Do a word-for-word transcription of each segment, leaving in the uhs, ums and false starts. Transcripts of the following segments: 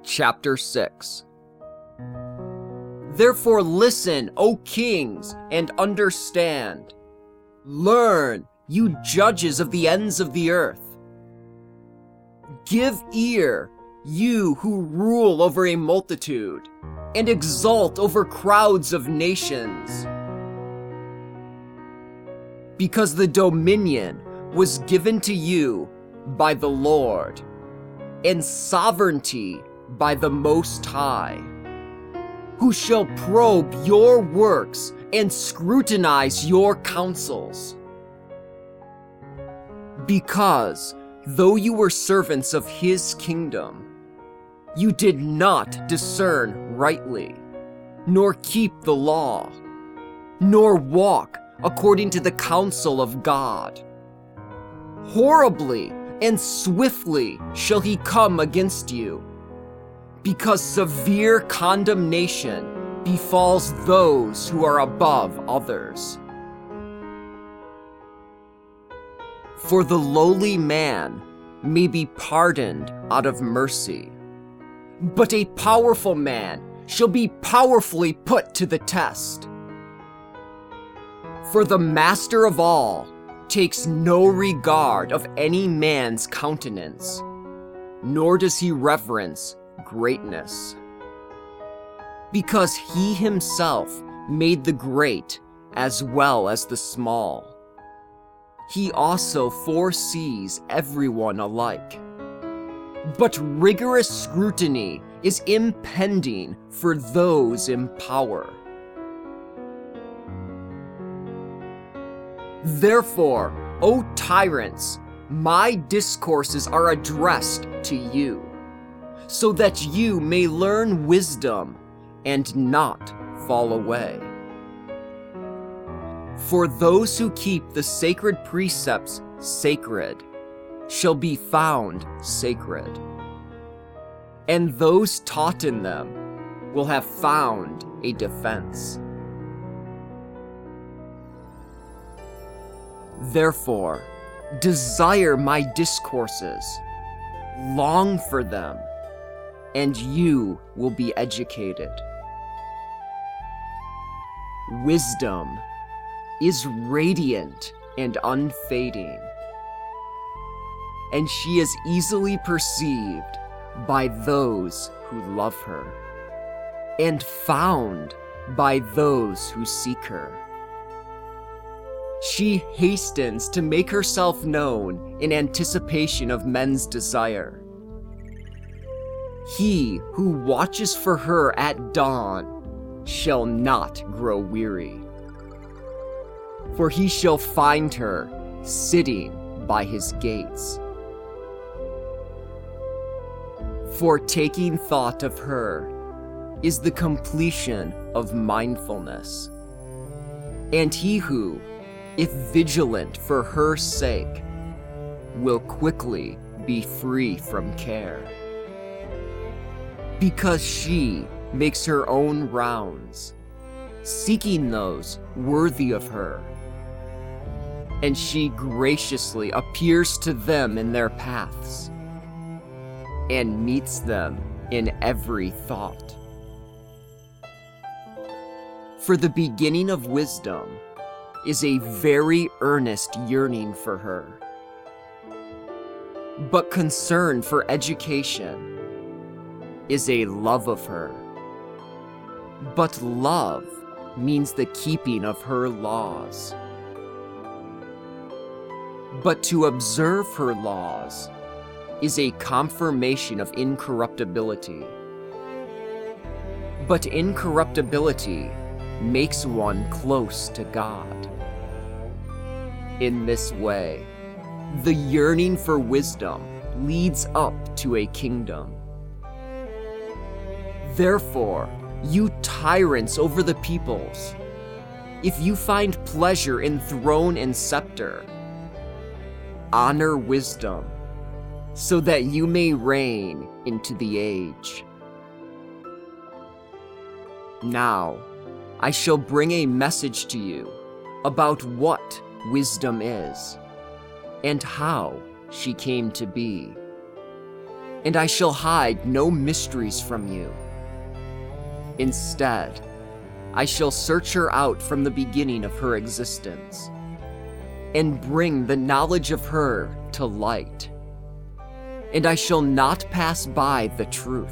Chapter six. Therefore listen, O kings, and understand. Learn, you judges of the ends of the earth. Give ear, you who rule over a multitude, and exult over crowds of nations. Because the dominion was given to you by the Lord, and sovereignty by the Most High, who shall probe your works and scrutinize your counsels. Because, though you were servants of his kingdom, you did not discern rightly, nor keep the law, nor walk according to the counsel of God. Horribly and swiftly shall he come against you, because severe condemnation befalls those who are above others. For the lowly man may be pardoned out of mercy, but a powerful man shall be powerfully put to the test. For the master of all takes no regard of any man's countenance, nor does he reverence greatness. Because he himself made the great as well as the small, he also foresees everyone alike. But rigorous scrutiny is impending for those in power. Therefore, O tyrants, my discourses are addressed to you, so that you may learn wisdom and not fall away. For those who keep the sacred precepts sacred shall be found sacred, and those taught in them will have found a defense. Therefore, desire my discourses, long for them, and you will be educated. Wisdom is radiant and unfading, and she is easily perceived by those who love her, and found by those who seek her. She hastens to make herself known in anticipation of men's desire. He who watches for her at dawn shall not grow weary, for he shall find her sitting by his gates. For taking thought of her is the completion of mindfulness, and he who, if vigilant for her sake, will quickly be free from care. Because she makes her own rounds, seeking those worthy of her, and she graciously appears to them in their paths, and meets them in every thought. For the beginning of wisdom is a very earnest yearning for her, but concern for education is a love of her. But love means the keeping of her laws. But to observe her laws is a confirmation of incorruptibility. But incorruptibility makes one close to God. In this way, the yearning for wisdom leads up to a kingdom. Therefore, you tyrants over the peoples, if you find pleasure in throne and scepter, honor wisdom, so that you may reign into the age. Now, I shall bring a message to you about what wisdom is, and how she came to be, and I shall hide no mysteries from you. Instead, I shall search her out from the beginning of her existence, and bring the knowledge of her to light. And I shall not pass by the truth,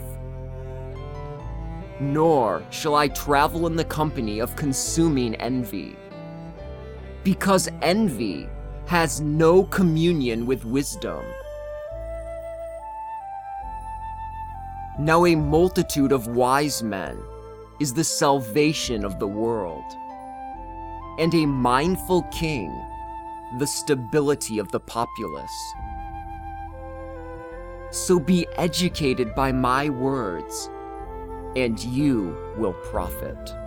nor shall I travel in the company of consuming envy, because envy has no communion with wisdom. Now a multitude of wise men is the salvation of the world, and a mindful king the stability of the populace. So be educated by my words, and you will profit.